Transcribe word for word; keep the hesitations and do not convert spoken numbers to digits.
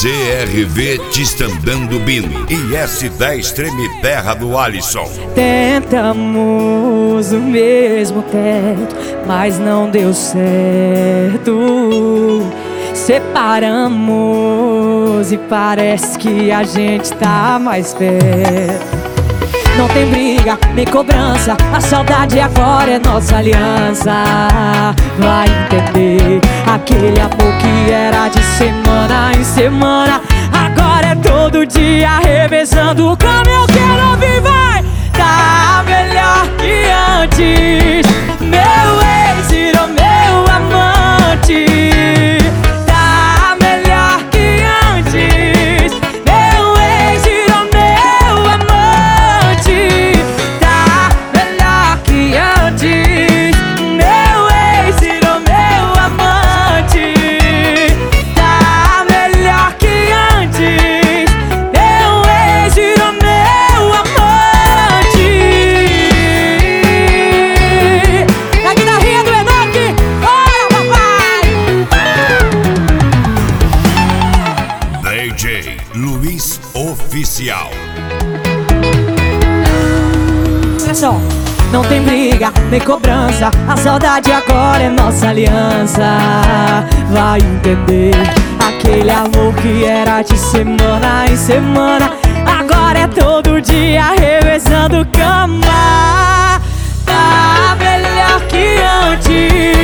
C R V Tistandando Bino e S dez Treme Terra do Alisson. Tentamos o mesmo teto, mas não deu certo. Separamos e parece que a gente tá mais perto. Não tem briga, nem cobrança, a saudade agora é nossa aliança. Vai entender, aquele amor que era de semana em semana, agora é todo dia revezando. Como eu quero ouvir, vai! Tá melhor que antes, meu ex virou meu amante. Tá melhor que antes, meu ex virou meu amante. Tá melhor que antes, meu ex virou meu amante. Tá melhor que antes, meu ex virou meu amante. Na guitarrinha do Enoque, bora papai! D J Luiz Oficial. Olha só, não tem briga, nem cobrança, a saudade agora é nossa aliança. Vai entender, aquele amor que era de semana em semana, agora é todo dia revezando cama. Tá melhor que antes,